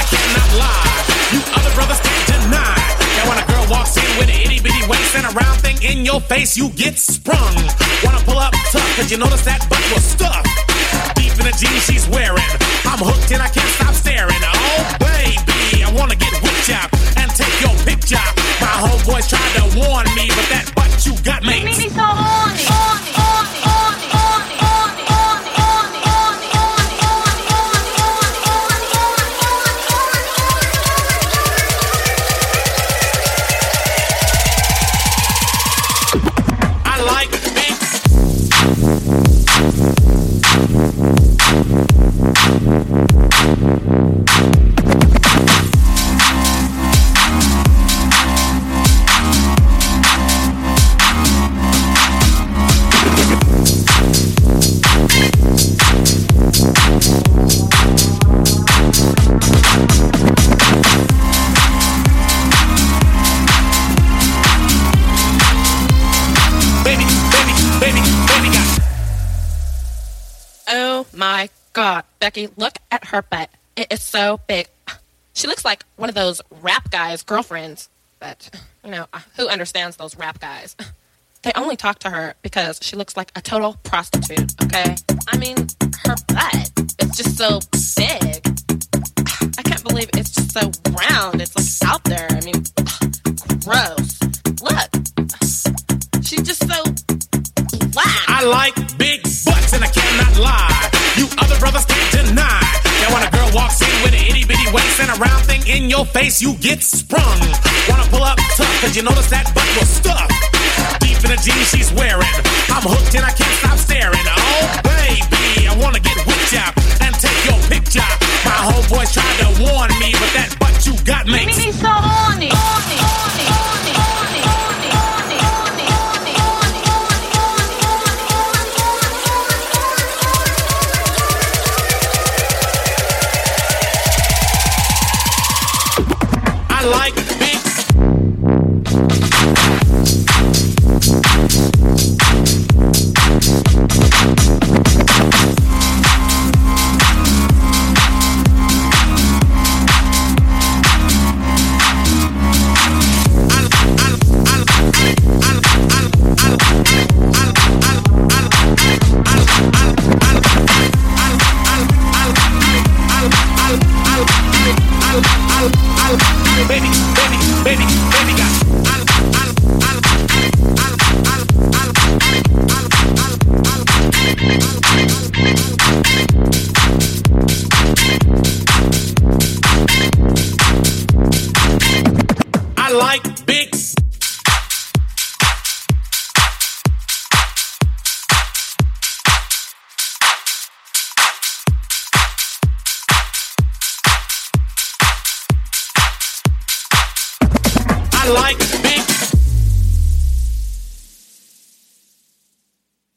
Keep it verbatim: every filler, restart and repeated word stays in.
cannot lie. You other brothers can't deny that when a girl walks in with an itty bitty waist and a round thing in your face, you get sprung. Wanna pull up tough, cause you notice that butt was stuffed deep in the jeans she's wearing. I'm hooked and I can't stop staring. Oh baby, I wanna get whipped up and take your picture. My homeboys tried to warn me, but that butt you got makes me so horny, horny, horny, horny, horny, horny, horny, horny, horny, horny, horny, horny, horny, horny. I like big. Oh my God, Becky, look at her butt. It is so big. She looks like one of those rap guys' girlfriends. But, you know, who understands those rap guys? They only talk to her because she looks like a total prostitute, okay? I mean, her butt is just so big. I can't believe it's just so round. It's like out there. I mean, gross. Look. She's just so black. I like big butts and I cannot lie. You other brothers can't deny that when a girl walks in with an itty bitty waist and a round thing in your face, you get sprung. Wanna pull up tough, cause you notice that butt was stuffed deep in the jeans she's wearing. I'm hooked and I can't stop staring. Oh baby, I wanna get whipped up and take your picture. My homeboys tried to warn me, but that butt you got makes me so horny, horny, horny, horny, horny, horny, horny, horny, horny, horny, horny, horny. I like big. Baby, baby, baby, baby, got. I like big. I like